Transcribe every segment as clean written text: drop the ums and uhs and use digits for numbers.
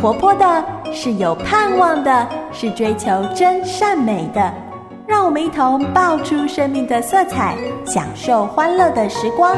活泼的，是有盼望的，是追求真善美的。让我们一同爆出生命的色彩，享受欢乐的时光。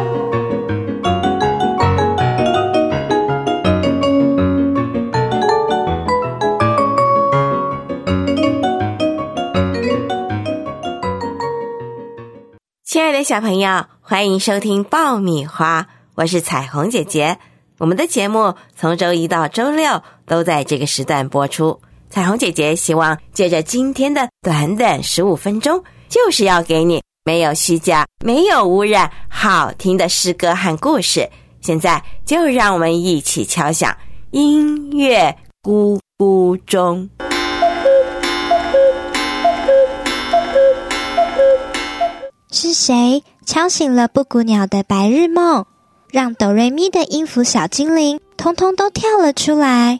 亲爱的小朋友，欢迎收听爆米花，我是彩虹姐姐。我们的节目从周一到周六都在这个时段播出。彩虹姐姐希望借着今天的短短15分钟，就是要给你没有虚假、没有污染、好听的诗歌和故事。现在就让我们一起敲响音乐咕咕钟。 是谁敲醒了布谷鸟的白日梦，让哆瑞咪的音符小精灵通通都跳了出来？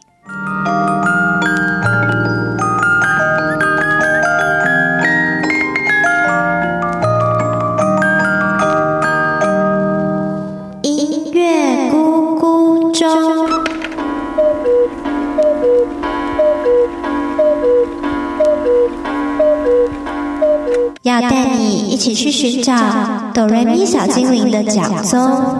音乐咕咕钟，要带你一起去寻找哆瑞咪小精灵的脚踪。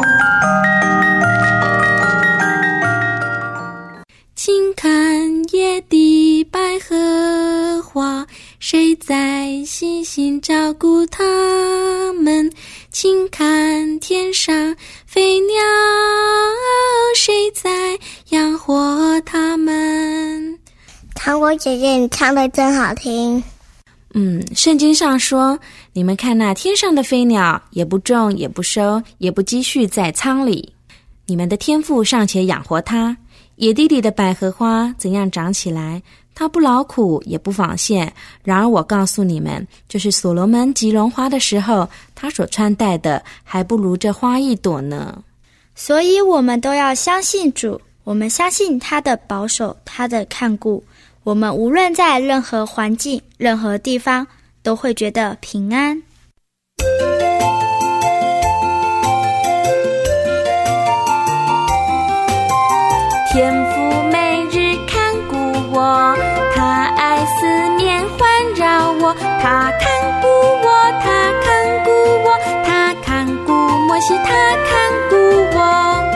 请看野地百合花，谁在细心照顾它们？请看天上飞鸟，谁在养活它们？ 糖果姐姐，你唱得真好听。 圣经上说，你们看那天上的飞鸟，也不种，也不收，也不积蓄在仓里，你们的天父尚且养活它。野地里的百合花怎样长起来，它不劳苦也不纺线，然而我告诉你们，就是所罗门极荣华的时候，他所穿戴的还不如这花一朵呢。 所以我们都要相信主，我们相信他的保守，他的看顾，我们无论在任何环境、任何地方，都会觉得平安。 天父每日看顾我，他爱四面环绕我，他看顾我，他看顾我，他看顾摩西，他看顾我。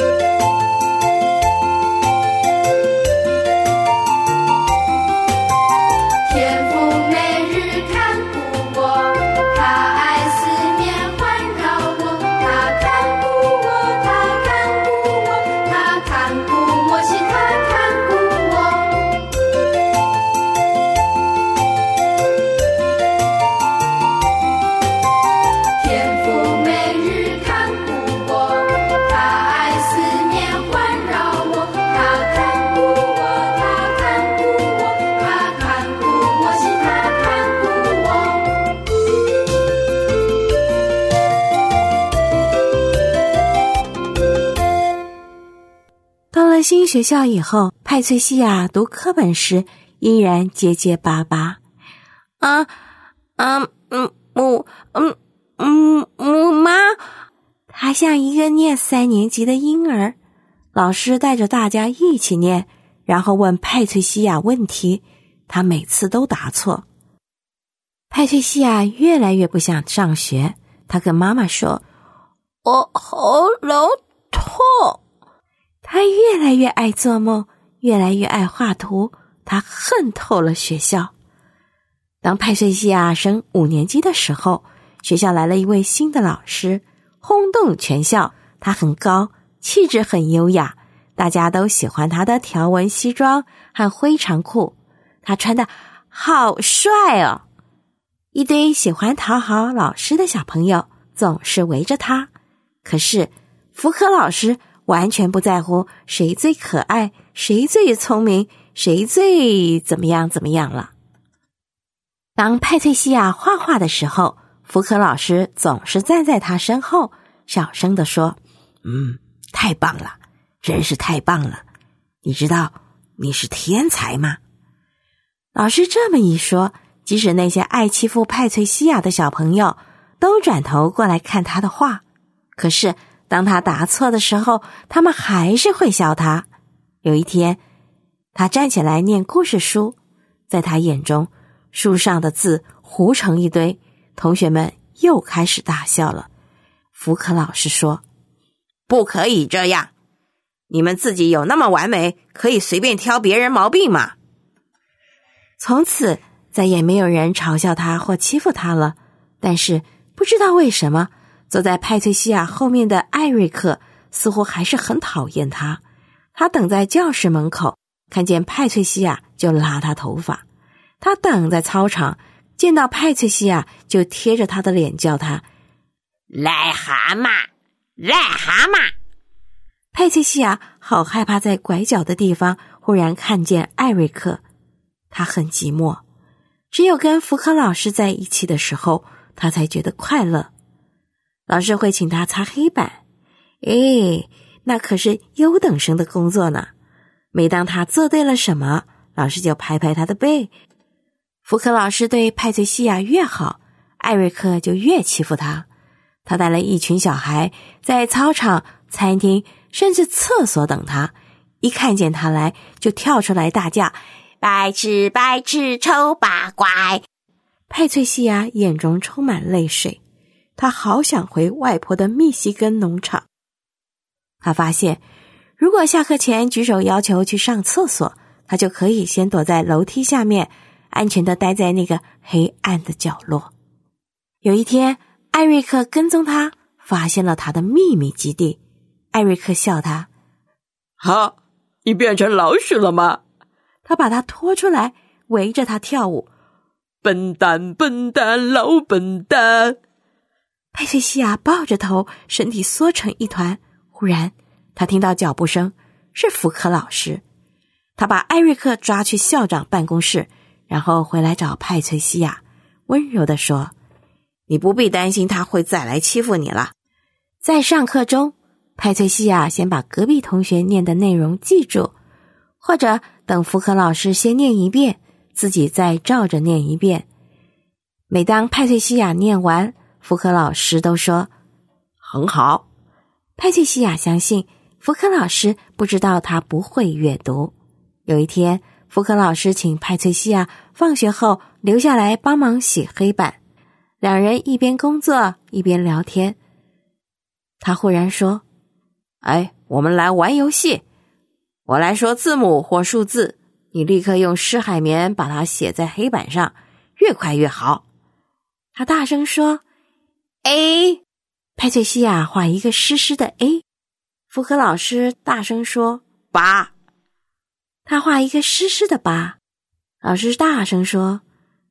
天父每日看顾我，他爱四面环绕我，他看顾我，他看顾我，他看顾摩西，他看顾我。天父每日看顾我，他爱四面环绕我，他看顾我，他看顾我，他看顾摩西，他看顾我。 到了新学校以后，派翠西亚读课本时依然结结巴巴。妈，她像一个念3年级的婴儿。老师带着大家一起念，然后问派翠西亚问题，她每次都答错。派翠西亚越来越不想上学，她跟妈妈说：“我喉咙痛。”她越来越爱做梦，越来越爱画图，她恨透了学校。当派翠西亚升5年级的时候，学校来了一位新的老师，轰动全校。他很高，气质很优雅，大家都喜欢他的条纹西装和灰长裤，他穿得好帅哦。一堆喜欢讨好老师的小朋友总是围着他，可是福可老师完全不在乎谁最可爱，谁最聪明，谁最怎么样了。当派翠西亚画画的时候，福可老师总是站在他身后，小声地说：“太棒了，真是太棒了！你知道你是天才吗？”老师这么一说，即使那些爱欺负派翠西亚的小朋友都转头过来看他的画。可是当他答错的时候，他们还是会笑他。有一天， 他站起来念故事书，在他眼中，书上的字糊成一堆，同学们又开始大笑了。福克老师说：“不可以这样，你们自己有那么完美，可以随便挑别人毛病吗？”从此再也没有人嘲笑他或欺负他了。但是不知道为什么，坐在派翠西亚后面的艾瑞克似乎还是很讨厌他。他等在教室门口，看见派翠西亚就拉他头发；他等在操场，见到派翠西亚就贴着他的脸叫他癞蛤蟆，癞蛤蟆。派翠西亚好害怕在拐角的地方忽然看见艾瑞克，他很寂寞，只有跟福克老师在一起的时候，他才觉得快乐。老师会请他擦黑板，那可是优等生的工作呢。每当他做对了什么，老师就拍拍他的背。福克老师对派翠西亚越好，艾瑞克就越欺负他。他带了一群小孩在操场、餐厅甚至厕所等他，一看见他来就跳出来大叫：“白痴白痴丑八怪！”派翠西亚眼中充满泪水，他好想回外婆的密西根农场。他发现，如果下课前举手要求去上厕所，他就可以先躲在楼梯下面，安全地待在那个黑暗的角落。有一天，艾瑞克跟踪他，发现了他的秘密基地。艾瑞克笑他：“哈，你变成老鼠了吗？”他把他拖出来，围着他跳舞。笨蛋笨蛋老笨蛋。派翠西亚抱着头，身体缩成一团。忽然他听到脚步声，是福克老师。他把艾瑞克抓去校长办公室，然后回来找派翠西亚，温柔地说：“你不必担心他会再来欺负你了。”在上课中，派翠西亚先把隔壁同学念的内容记住，或者等福克老师先念一遍，自己再照着念一遍。每当派翠西亚念完，福克老师都说：“很好。”派翠西亚相信福克老师不知道他不会阅读。有一天，福克老师请派翠西亚放学后留下来帮忙洗黑板，两人一边工作一边聊天。他忽然说：“我们来玩游戏，我来说字母或数字，你立刻用湿海绵把它写在黑板上，越快越好。”他大声说 A， 派翠西亚画一个湿湿的 A。 福克老师大声说8，他画一个湿湿的8。老师大声说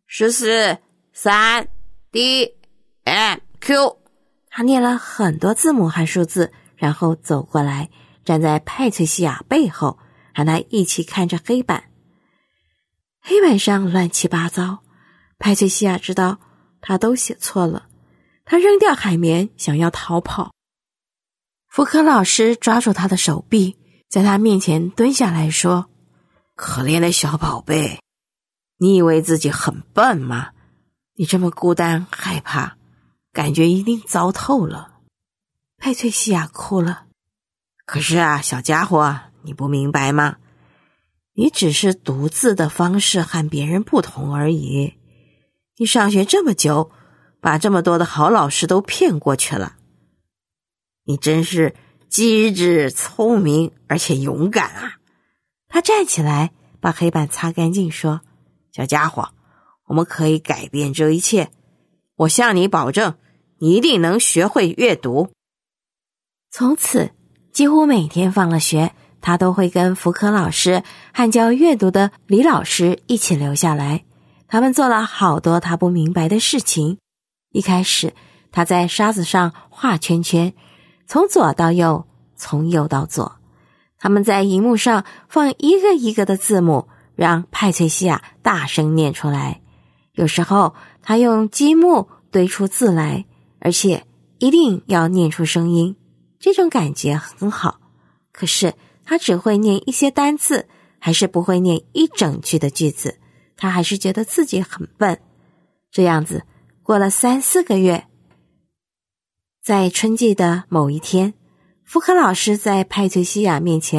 14 3 D M Q。 他念了很多字母和数字，然后走过来，站在派翠西亚背后，和他一起看着黑板。黑板上乱七八糟，派翠西亚知道他都写错了，他扔掉海绵，想要逃跑。福克老师抓住他的手臂，在他面前蹲下来说：“可怜的小宝贝，你以为自己很笨吗？你这么孤单害怕，感觉一定糟透了。”派翠西亚哭了。可是啊，小家伙，你不明白吗？你只是读字的方式和别人不同而已。你上学这么久，把这么多的好老师都骗过去了。你真是机智、聪明，而且勇敢啊！他站起来，把黑板擦干净，说：“小家伙，我们可以改变这一切。我向你保证，你一定能学会阅读。”从此，几乎每天放了学，他都会跟福克老师和教阅读的李老师一起留下来。他们做了好多他不明白的事情。一开始，他在沙子上画圈圈，从左到右，从右到左。他们在荧幕上放一个一个的字母，让派翠西亚大声念出来。有时候，他用积木堆出字来，而且一定要念出声音。这种感觉很好。可是，他只会念一些单字，还是不会念一整句的句子。他还是觉得自己很笨。这样子过了3、4个月，在春季的某一天，福克老师在派翠西亚面前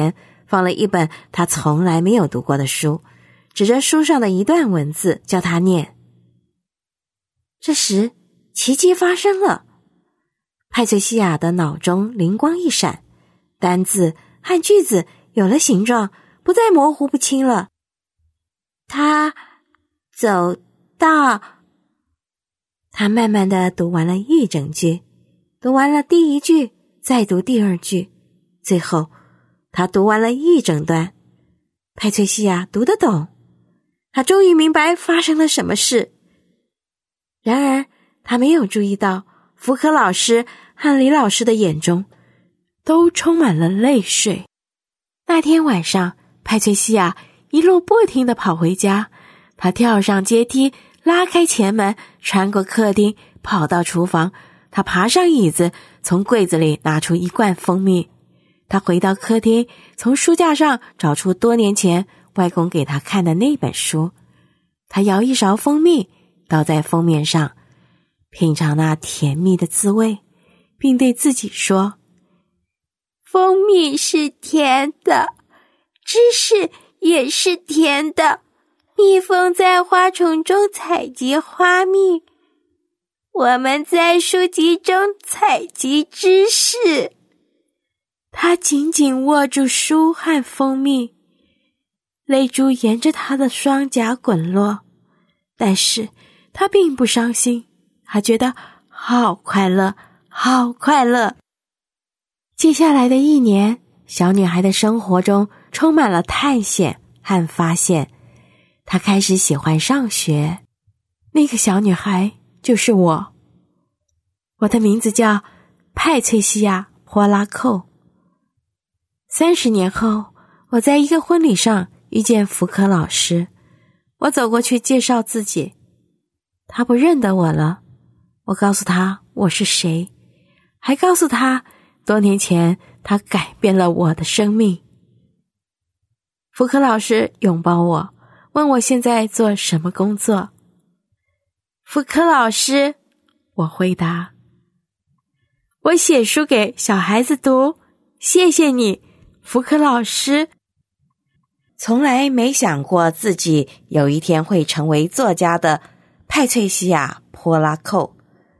放了一本他从来没有读过的书，指着书上的一段文字叫他念。这时奇迹发生了，派翠西亚的脑中灵光一闪，单字和句子有了形状，不再模糊不清了。他走到，他慢慢地读完了一整句，读完了第一句，再读第二句，最后他读完了一整段。派翠西亚读得懂，他终于明白发生了什么事。然而他没有注意到福可老师和李老师的眼中都充满了泪水。那天晚上，派翠西亚一路不停地跑回家，她跳上阶梯，拉开前门，穿过客厅，跑到厨房。她爬上椅子，从柜子里拿出一罐蜂蜜。她回到客厅，从书架上找出多年前外公给她看的那本书。她舀一勺蜂蜜，倒在封面上，品尝那甜蜜的滋味，并对自己说：蜂蜜是甜的，知识也是甜的，蜜蜂在花丛中采集花蜜，我们在书籍中采集知识。他紧紧握住书和蜂蜜，泪珠沿着他的双颊滚落，但是他并不伤心，他觉得好快乐，好快乐。接下来的一年，小女孩的生活中充满了探险和发现。她开始喜欢上学。那个小女孩就是我，我的名字叫派翠西亚·波拉寇。30年后，我在一个婚礼上遇见福可老师，我走过去介绍自己，他不认得我了。我告诉他我是谁，还告诉他多年前他改变了我的生命。福可老师拥抱我，问我现在做什么工作。福可老师，我回答，我写书给小孩子读，谢谢你，福可老师。从来没想过自己有一天会成为作家的派翠西亚·波拉寇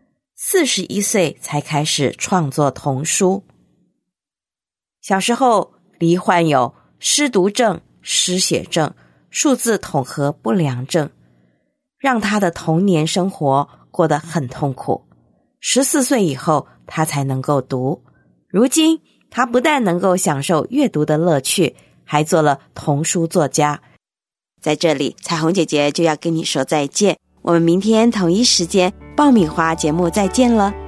，41岁才开始创作童书。小时候罹患有失读症、失写症、数字统合不良症，让他的童年生活过得很痛苦。14岁以后他才能够读，如今他不但能够享受阅读的乐趣，还做了童书作家。在这里，彩虹姐姐就要跟你说再见，我们明天同一时间爆米花节目再见了。